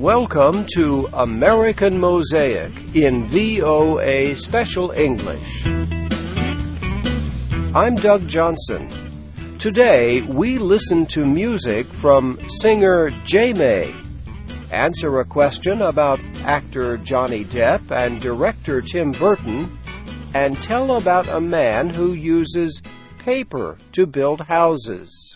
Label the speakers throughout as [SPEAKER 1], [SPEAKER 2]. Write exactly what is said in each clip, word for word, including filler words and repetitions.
[SPEAKER 1] Welcome to American Mosaic in V O A Special English. I'm Doug Johnson. Today we listen to music from singer J-May, answer a question about actor Johnny Depp and director Tim Burton, and tell about a man who uses paper to build houses.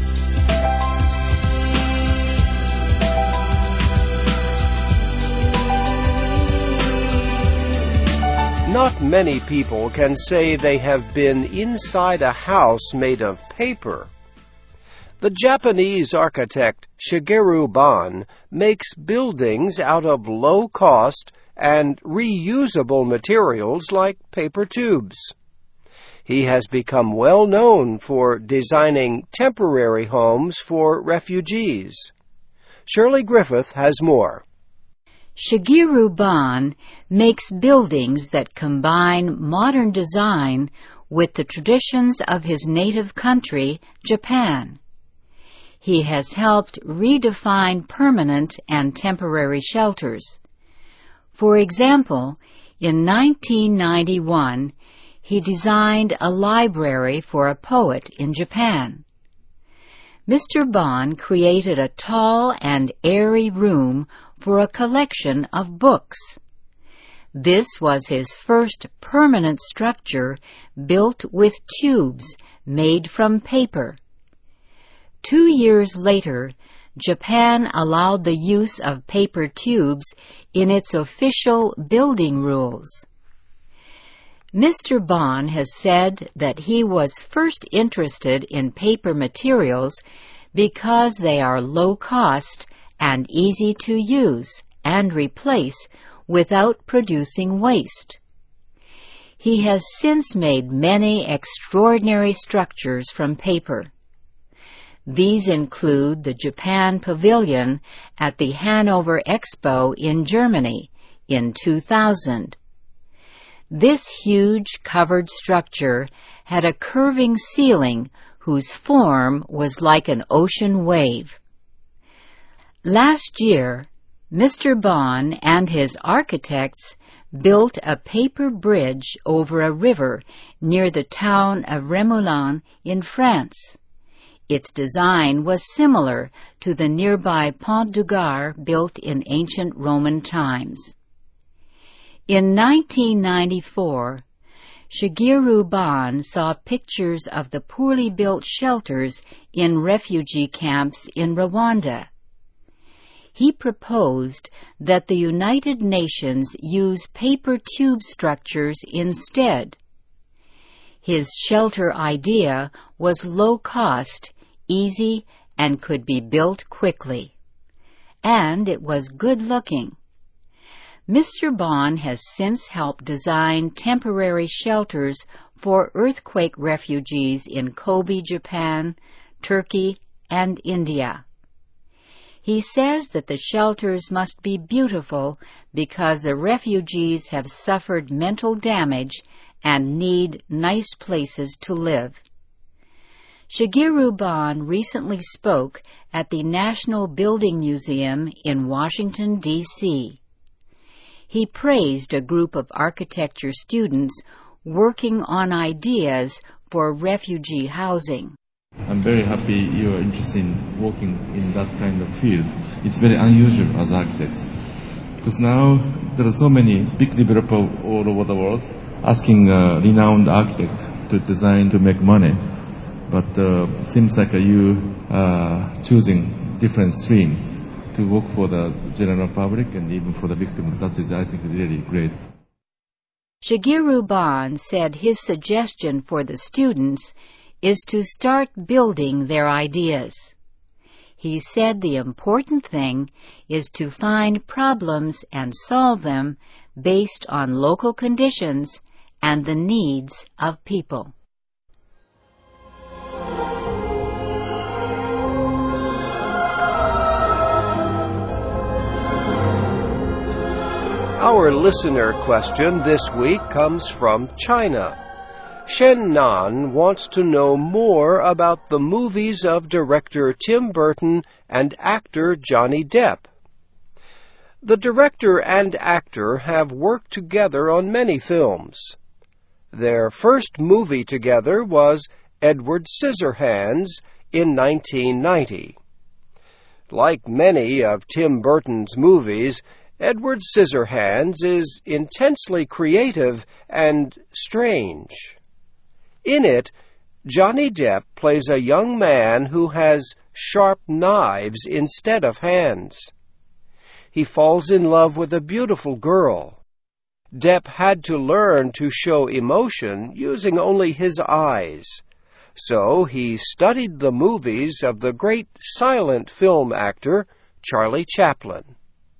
[SPEAKER 1] Not many people can say they have been inside a house made of paper. The Japanese architect Shigeru Ban makes buildings out of low-cost and reusable materials like paper tubes. He has become well known for designing temporary homes for refugees. Shirley Griffith has more.
[SPEAKER 2] Shigeru Ban makes buildings that combine modern design with the traditions of his native country, Japan. He has helped redefine permanent and temporary shelters. For example, in nineteen ninety-one, he designed a library for a poet in Japan. Mister Ban created a tall and airy room for a collection of books. This was his first permanent structure built with tubes made from paper. Two years later, Japan allowed the use of paper tubes in its official building rules. Mister Ban has said that he was first interested in paper materials because they are low cost and easy to use and replace without producing waste. He has since made many extraordinary structures from paper. These include the Japan Pavilion at the Hanover Expo in Germany in two thousand. This huge covered structure had a curving ceiling whose form was like an ocean wave. Last year, Mister Ban and his architects built a paper bridge over a river near the town of Remoulins in France. Its design was similar to the nearby Pont du Gard built in ancient Roman times. In nineteen ninety-four, Shigeru Ban saw pictures of the poorly built shelters in refugee camps in Rwanda. He proposed that the United Nations use paper tube structures instead. His shelter idea was low cost, easy, and could be built quickly. And it was good looking. Mister Ban has since helped design temporary shelters for earthquake refugees in Kobe, Japan, Turkey, and India. He says that the shelters must be beautiful because the refugees have suffered mental damage and need nice places to live. Shigeru Ban recently spoke at the National Building Museum in Washington, D C He praised a group of architecture students working on ideas for refugee housing.
[SPEAKER 3] I'm very happy you are interested in working in that kind of field. It's very unusual as architects. Because now there are so many big developers all over the world asking a renowned architect to design to make money. But uh, it seems like uh, you are choosing different streams to work for the general public and even for the victims. That is, I think, really great.
[SPEAKER 2] Shigeru Ban said his suggestion for the students is to start building their ideas. He said the important thing is to find problems and solve them based on local conditions and the needs of people.
[SPEAKER 1] Our listener question this week comes from China. Shen Nan wants to know more about the movies of director Tim Burton and actor Johnny Depp. The director and actor have worked together on many films. Their first movie together was Edward Scissorhands in nineteen ninety. Like many of Tim Burton's movies, Edward Scissorhands is intensely creative and strange. In it, Johnny Depp plays a young man who has sharp knives instead of hands. He falls in love with a beautiful girl. Depp had to learn to show emotion using only his eyes. So he studied the movies of the great silent film actor Charlie Chaplin.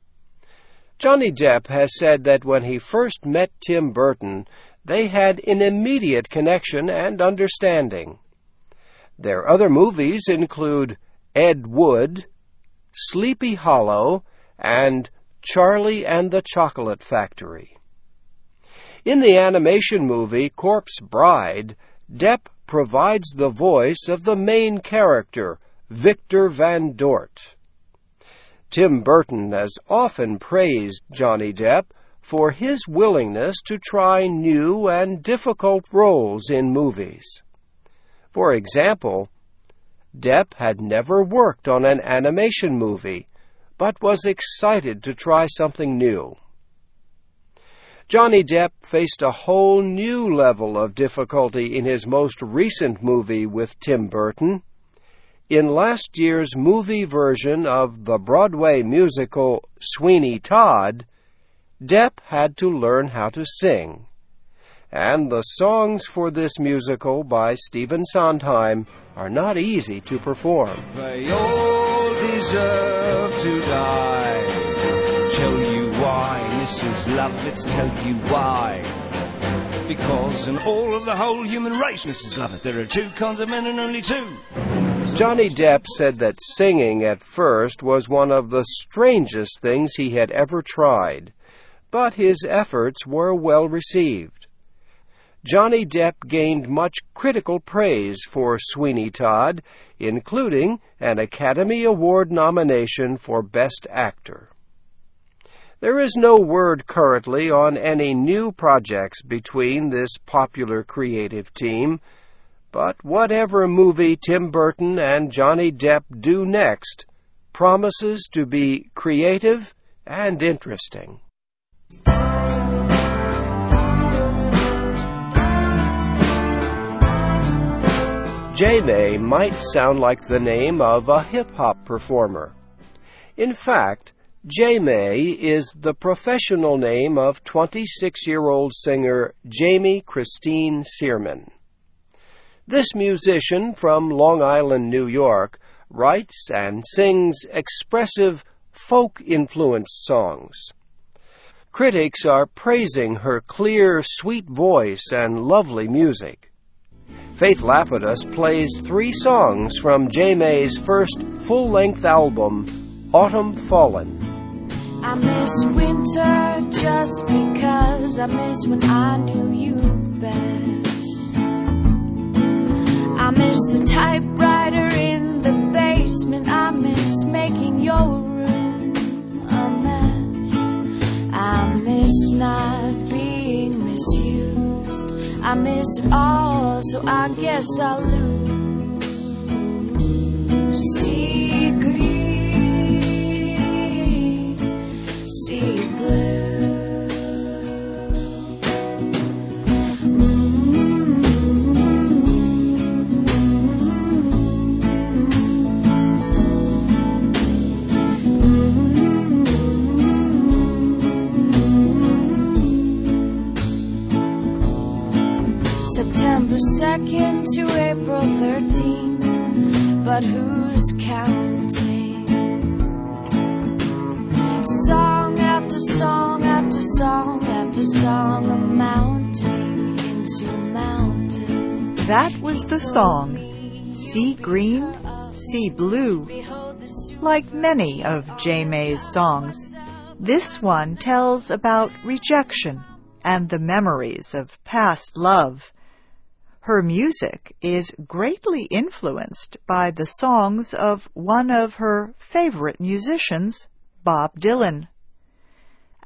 [SPEAKER 1] Johnny Depp has said that when he first met Tim Burton, they had an immediate connection and understanding. Their other movies include Ed Wood, Sleepy Hollow, and Charlie and the Chocolate Factory. In the animation movie Corpse Bride, Depp provides the voice of the main character, Victor Van Dort. Tim Burton has often praised Johnny Depp for his willingness to try new and difficult roles in movies. For example, Depp had never worked on an animation movie, but was excited to try something new. Johnny Depp faced a whole new level of difficulty in his most recent movie with Tim Burton. In last year's movie version of the Broadway musical Sweeney Todd, Depp had to learn how to sing. And the songs for this musical by Stephen Sondheim are not easy to perform.
[SPEAKER 4] They all deserve to die. Tell you why, Missus Love, let's tell you why. Because in all of the whole human race, Missus Lovett, there are two kinds of men and only two.
[SPEAKER 1] Johnny Depp said that singing at first was one of the strangest things he had ever tried, but his efforts were well received. Johnny Depp gained much critical praise for Sweeney Todd, including an Academy Award nomination for Best Actor. There is no word currently on any new projects between this popular creative team, but whatever movie Tim Burton and Johnny Depp do next promises to be creative and interesting. J-May might sound like the name of a hip-hop performer. In fact, J-May is the professional name of twenty-six-year-old singer Jamie Christine Searman. This musician from Long Island, New York, writes and sings expressive, folk-influenced songs. Critics are praising her clear, sweet voice and lovely music. Faith Lapidus plays three songs from J-May's first full-length album, Autumn Fallen.
[SPEAKER 5] I miss winter just because I miss when I knew you best. I miss the typewriter in the basement. I miss making your room a mess. I miss not being misused. I miss it all, so I guess I'll lose. Sea green, sea blue. September second to April thirteenth, but who's counting? Song after song after song after song, amounting into mountains.
[SPEAKER 6] That was the song, Sea Green, Sea Blue. Like many of J-May's songs, this one tells about rejection and the memories of past love. Her music is greatly influenced by the songs of one of her favorite musicians, Bob Dylan.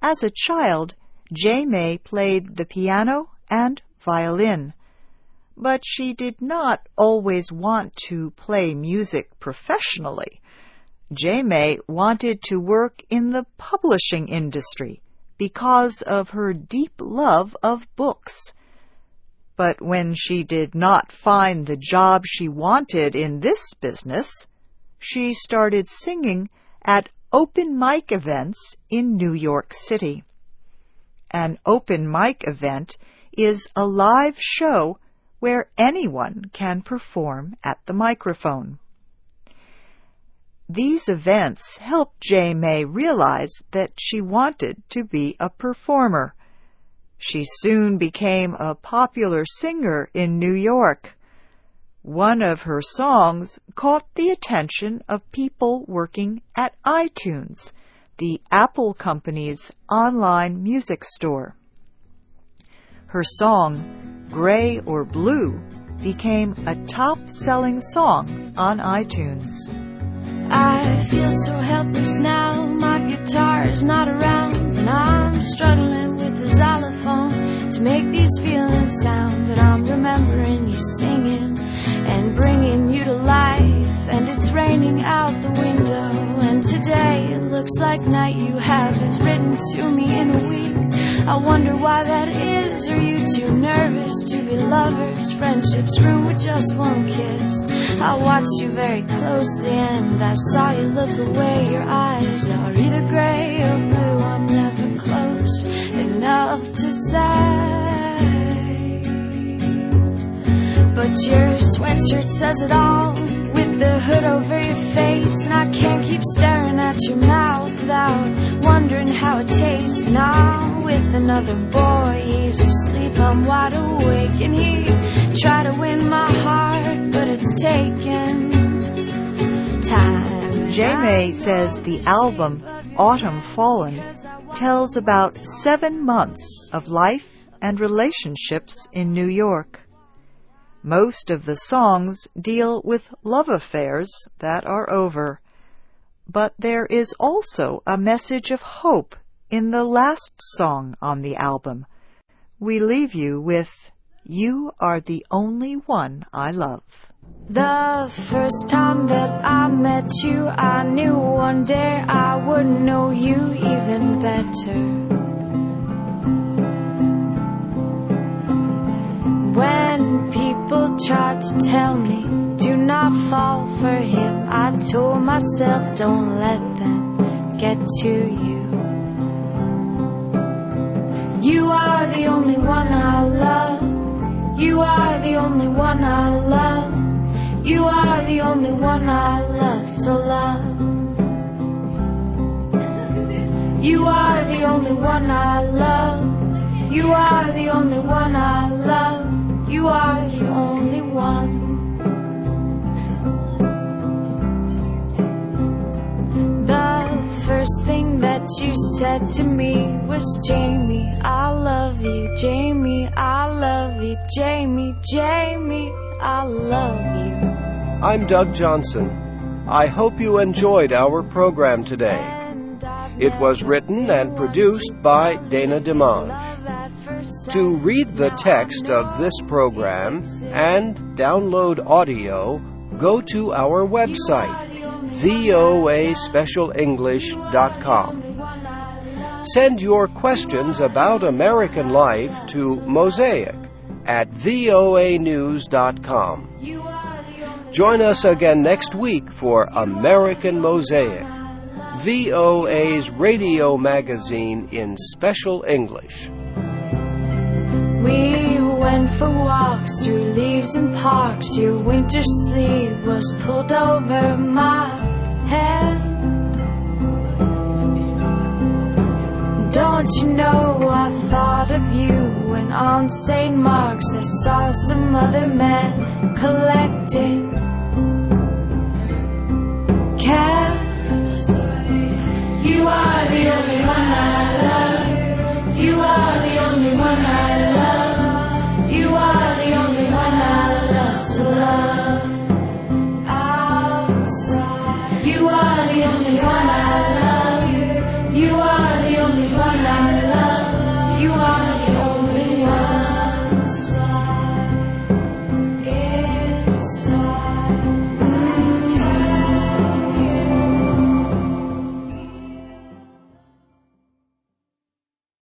[SPEAKER 6] As a child, J. May played the piano and violin, but she did not always want to play music professionally. J. May wanted to work in the publishing industry because of her deep love of books. But when she did not find the job she wanted in this business, she started singing at open mic events in New York City. An open mic event is a live show where anyone can perform at the microphone. These events helped J. May realize that she wanted to be a performer. She soon became a popular singer in New York. One of her songs caught the attention of people working at iTunes, the Apple company's online music store. Her song, Gray or Blue, became a top-selling song on iTunes.
[SPEAKER 5] I feel so helpless now, my guitar's not around, and I'm struggling with the xylophone to make these feelings sound. And I'm remembering you singing and bringing you to life, and it's raining out the window, and today it looks like night. You haven't written to me in a week. I wonder why that is. Are you too nervous to be lovers? Friendships ruin with just one kiss. I watched you very closely and I saw you look away. Your eyes are either gray or blue. I'm never close enough to say, but your sweatshirt says it all, with the hood over your face, and I can't keep staring at your mouth without wondering how it tastes. Now with another boy, he's asleep, I'm wide awake, and he tried to win my heart, but it's taken time.
[SPEAKER 6] J. May says the album Autumn Fallen tells about seven months of life and relationships in New York. Most of the songs deal with love affairs that are over, but there is also a message of hope in the last song on the album. We leave you with You Are the Only One I Love.
[SPEAKER 5] The first time that I met you, I knew one day I would know you even better. When people tried to tell me, do not fall for him, I told myself, don't let them get to you. You are the only one I love. You are the only one I love. You are the only one I love to love. You are the only one I love. You are the only one I love. You are the only one. The first thing that you said to me was, Jamie, I love you. Jamie, I love you. Jamie, Jamie, I love you.
[SPEAKER 1] I'm Doug Johnson. I hope you enjoyed our program today. It was written and produced by Dana DeMange. To read the text of this program and download audio, go to our website, V O A Special English dot com. Send your questions about American life to Mosaic at V O A news dot com. Join us again next week for American Mosaic, V O A's radio magazine in special English.
[SPEAKER 5] We went for walks through leaves and parks. Your winter sleeve was pulled over my head. Don't you know I thought of you when on Saint Mark's I saw some other men collecting